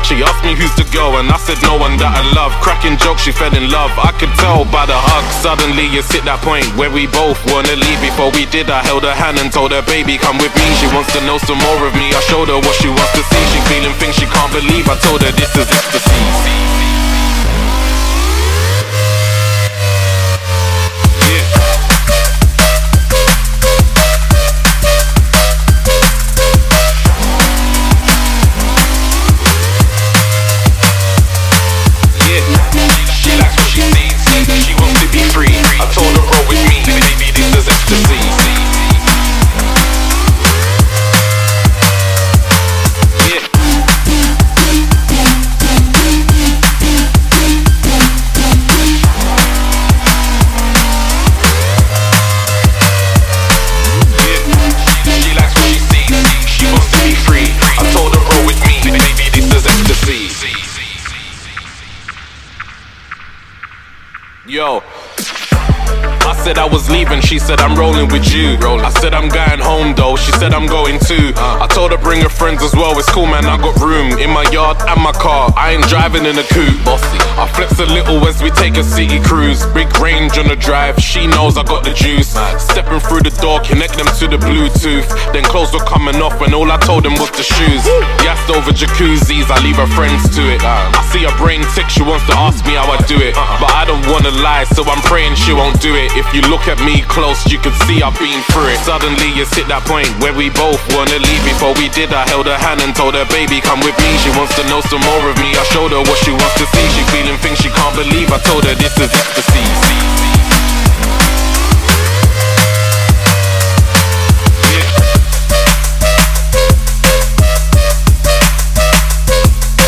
She asked me who's the girl and I said no one that I love. Cracking jokes, she fell in love, I could tell by the hug. Suddenly it's hit that point where we both wanna leave. Before we did, I held her hand and told her, baby, come with me. She wants to know some more of me, I showed her what she wants to see. She feeling things she can't believe, I told her this is ecstasy. Yo, I said I was leaving, she said I'm rolling with you. I said I'm going home though, she said I'm going too. I told her bring her friends as well, it's cool man, I got room in my yard and my car, I ain't driving in a coupe. Bossy, I flex a little as we take a city cruise. Big range on the drive, she knows I got the juice. Stepping through the door, connect them to the Bluetooth. Then clothes were coming off and all I told them was the shoes. Yassed over jacuzzis, I leave her friends to it. I see her brain tick, she wants to ask me how I do it, but I don't wanna lie, so I'm praying she won't do it. If you look at me close, you can see I've been through it. Suddenly it's hit that point where we both wanna leave. Before we did, I held her hand and told her, baby, come with me. She wants to know some more of me, I showed her what she wants to see. She feeling things she can't believe, I told her this is ecstasy.